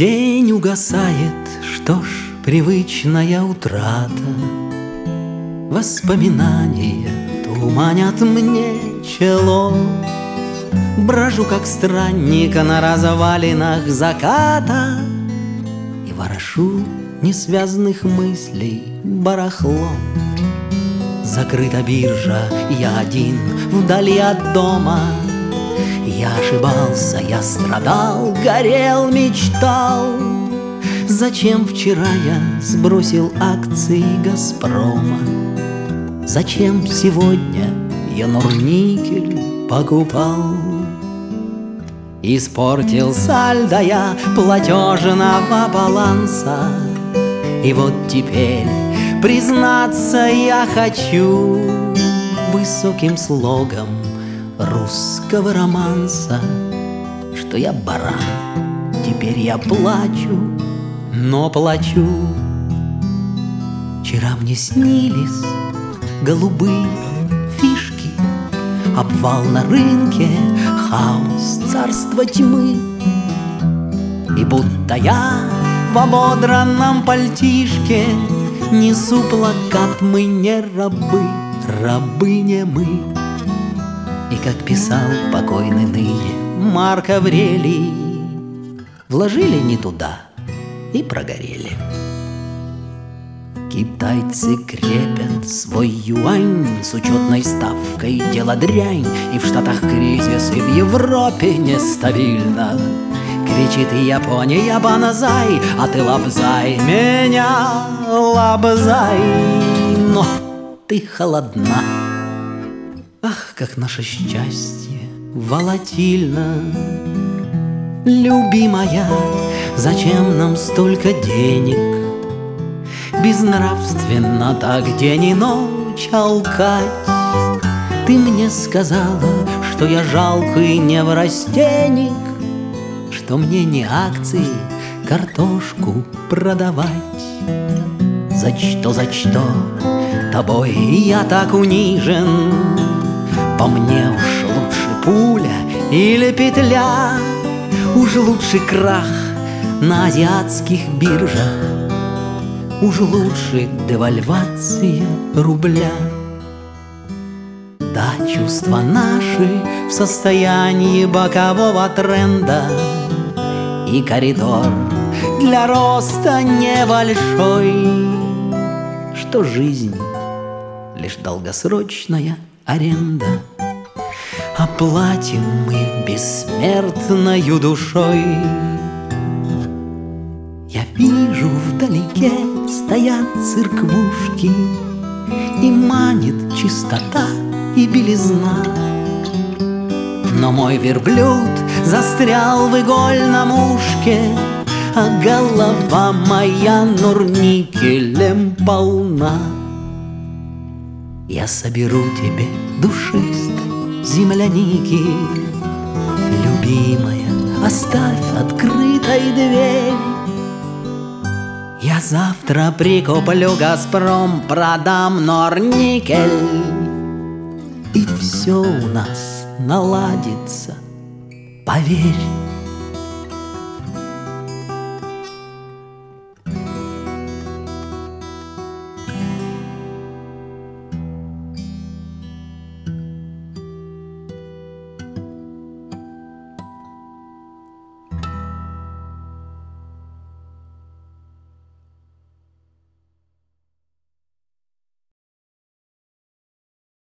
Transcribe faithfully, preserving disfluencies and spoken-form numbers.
День угасает, что ж, привычная утрата. Воспоминания туманят мне чело. Брожу, как странника на развалинах заката, и ворошу несвязанных мыслей барахлом. Закрыта биржа, я один вдали от дома. Я ошибался, я страдал, горел, мечтал. Зачем вчера я сбросил акции Газпрома? Зачем сегодня я Норникель покупал? Испортил сальдо я платежного баланса, и вот теперь признаться я хочу высоким слогом русского романса, что я баран, теперь я плачу, но плачу. Вчера мне снились голубые фишки, обвал на рынке, хаос, царство тьмы. И будто я в ободранном пальтишке несу плакат: мы не рабы, рабы не мы. И как писал покойный ныне Марк Аврелий, вложили не туда и прогорели. Китайцы крепят свой юань с учетной ставкой, дело дрянь, и в Штатах кризис, и в Европе нестабильно. Кричит и Япония банзай, а ты лобзай меня, лобзай. Но ты холодна. Ах, как наше счастье волатильно. Любимая, зачем нам столько денег? Безнравственно так день и ночь алкать. Ты мне сказала, что я жалкий неврастенник, что мне не акции картошку продавать. За что, за что тобой я так унижен? По мне уж лучше пуля или петля, уж лучше крах на азиатских биржах, уж лучше девальвация рубля. Да, чувства наши в состоянии бокового тренда, и коридор для роста небольшой, что жизнь лишь долгосрочная аренда. Оплатим мы бессмертною душой. Я вижу вдалеке стоят церквушки, и манит чистота и белизна. Но мой верблюд застрял в игольном ушке, а голова моя норникелем полна. Я соберу тебе душистой земляники, любимая, оставь открытой дверь. Я завтра прикуплю Газпром, продам Норникель, и все у нас наладится, поверь.